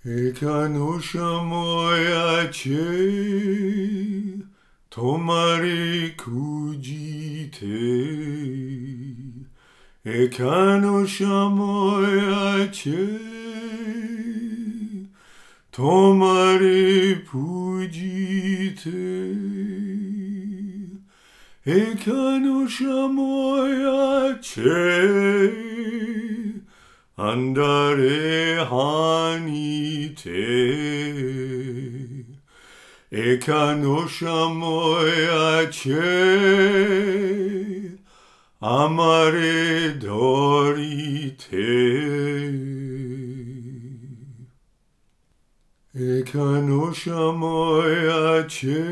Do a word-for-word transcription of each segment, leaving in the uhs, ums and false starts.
Ekanoşamoyache tomari kujite. Ekanoşamoyache tomari pujite. Ekanoşamoyache andare hanite. Ekanoşamoyache amare dorite. Ekanoşamoyache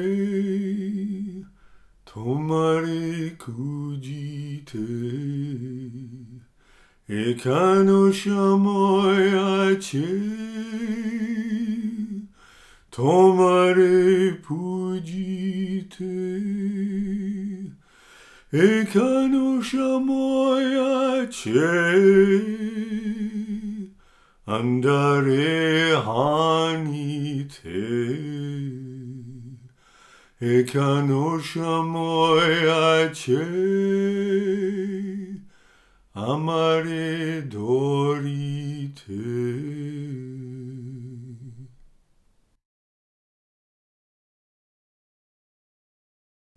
tomari kujite. Ekanoşamoyache tomare pujite. Ekanoşamoyache andare hanite. Ekanoşamoyache amare dorite.